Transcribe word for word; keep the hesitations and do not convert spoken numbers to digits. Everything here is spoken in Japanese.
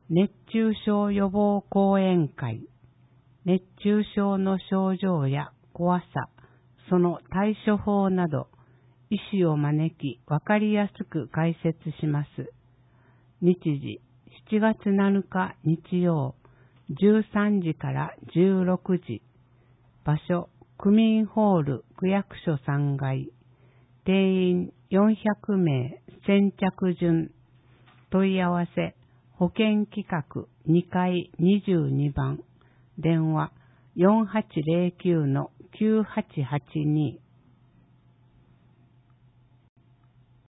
熱中症予防講演会。熱中症の症状や怖さ、その対処法など、医師を招き分かりやすく解説します。日時、しちがつなのか日曜、じゅうさんじからじゅうろくじ。場所、区民ホール区役所さんがい。定員よんひゃくめい、先着順。問い合わせ、保健企画にかいにじゅうにばん。電話よんはちゼロきゅうのきゅうはちはちに。